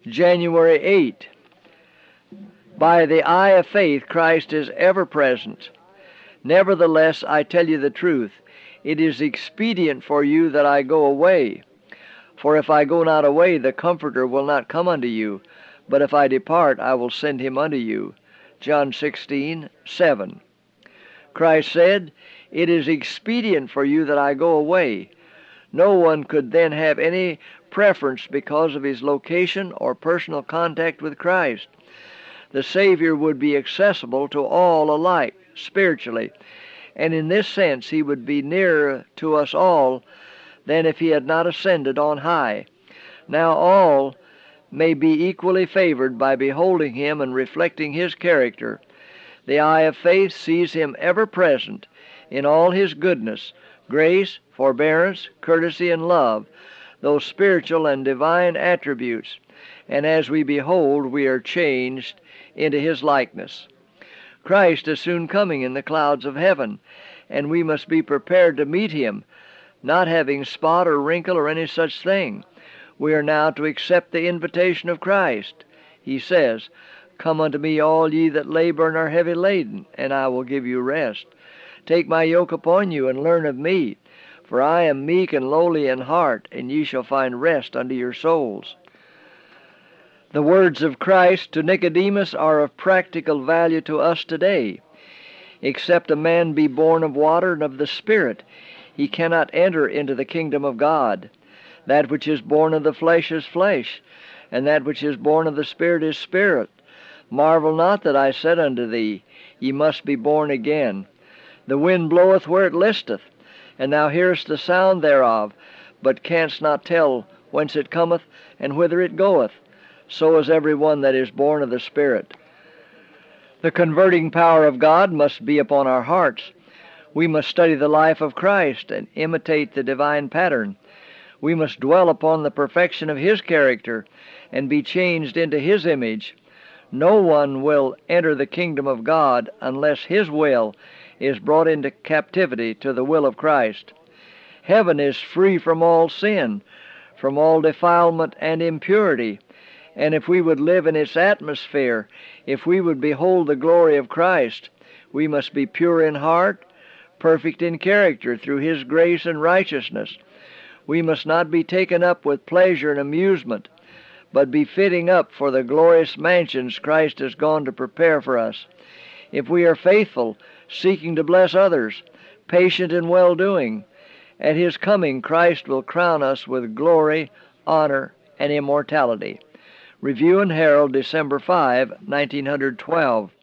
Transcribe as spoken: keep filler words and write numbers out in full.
January eighth. By the eye of faith, Christ is ever present. Nevertheless, I tell you the truth, it is expedient for you that I go away. For if I go not away, the Comforter will not come unto you. But if I depart, I will send him unto you. John sixteen, seven. Christ said, it is expedient for you that I go away. No one could then have any preference because of his location or personal contact with Christ. The Savior would be accessible to all alike, spiritually, and in this sense he would be nearer to us all than if he had not ascended on high. Now all may be equally favored by beholding him and reflecting his character. The eye of faith sees him ever present in all his goodness, grace, forbearance, courtesy, and love, those spiritual and divine attributes, and as we behold, we are changed into his likeness. Christ is soon coming in the clouds of heaven, and we must be prepared to meet him, not having spot or wrinkle or any such thing. We are now to accept the invitation of Christ. He says, come unto me, all ye that labor and are heavy laden, and I will give you rest. Take my yoke upon you, and learn of me, for I am meek and lowly in heart, and ye shall find rest unto your souls. The words of Christ to Nicodemus are of practical value to us today. Except a man be born of water and of the Spirit, he cannot enter into the kingdom of God. That which is born of the flesh is flesh, and that which is born of the Spirit is spirit. Marvel not that I said unto thee, ye must be born again. The wind bloweth where it listeth, and thou hearest the sound thereof, but canst not tell whence it cometh and whither it goeth. So is every one that is born of the Spirit. The converting power of God must be upon our hearts. We must study the life of Christ and imitate the divine pattern. We must dwell upon the perfection of his character and be changed into his image. No one will enter the kingdom of God unless his will is brought into captivity to the will of Christ. Heaven is free from all sin, from all defilement and impurity, and if we would live in its atmosphere, if we would behold the glory of Christ, we must be pure in heart, perfect in character through his grace and righteousness. We must not be taken up with pleasure and amusement, but be fitting up for the glorious mansions Christ has gone to prepare for us. If we are faithful, seeking to bless others, patient in well-doing, at his coming Christ will crown us with glory, honor, and immortality. Review and Herald, December fifth, nineteen twelve.